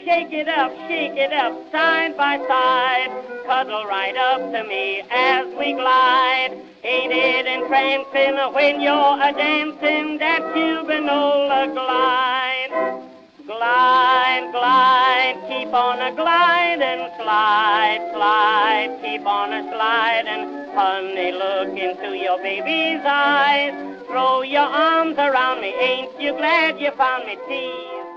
shake it up, side by side. Cuddle right up to me as we glide. Ain't it entrancing when you're a-dancing that Cubanola glide? Glide, glide, keep on a-gliding, slide, slide, keep on a-sliding. Honey, look into your baby's eyes. Throw your arms around me, ain't you glad you found me? Tease